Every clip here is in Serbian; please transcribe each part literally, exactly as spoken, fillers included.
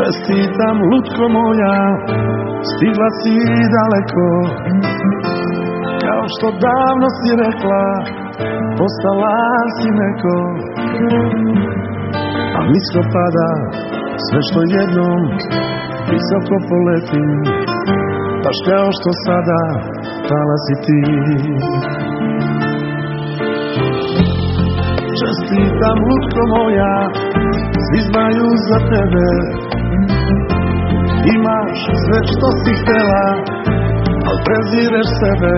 Čestitam, lutko moja, stigla si daleko. Kao što davno si rekla, postala si neko. A nisko pada sve što jednom visoko poleti, baš kao što sada pala si ti. Čestitam, lutko moja, svi znaju za tebe. Imaš sve što si htela, al prezireš sebe.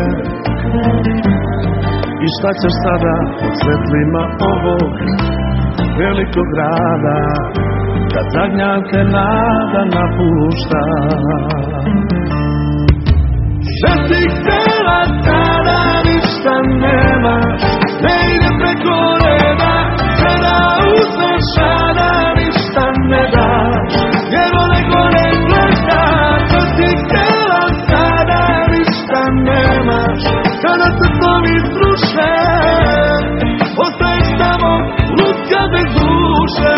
I šta ćeš sada od svetlima ovog velikog grada, kad zadnja te nada napušta? Sve si htela, sada ništa nemaš, ne ide preko reda, sada uzmeš, sada ništa ne daš, jer one gore gleda. Sve si htela, sada ništa nemaš, kada se tvoji sruše, ostaješ samo lutka bez duše.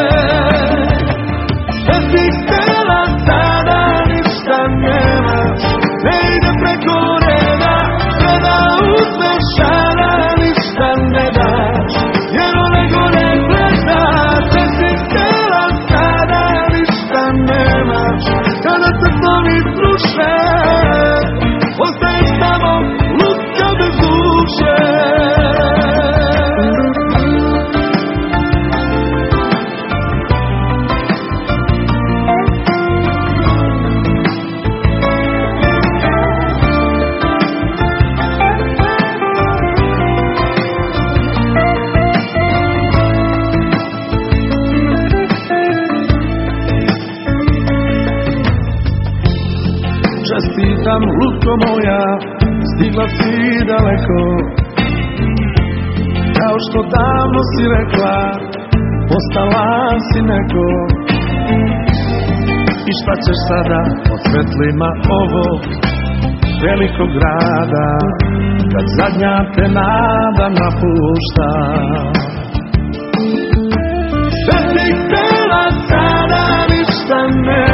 Sve si htela, sada ništa nemaš, ne ide preko reda, kada uzmeš, sada ništa ne daš, jer one gore gleda. Sve si htela, sada ništa nemaš, kada se tvoji sruše, ostaješ samo lutka bez duše. Čestitam, lutko moja, stigla si daleko. Kao što davno si rekla, postala si neko. I šta ćeš sada od svetlima ovog velikog grada, kad zadnja te nada napušta? Sve si htela, sada ništa ne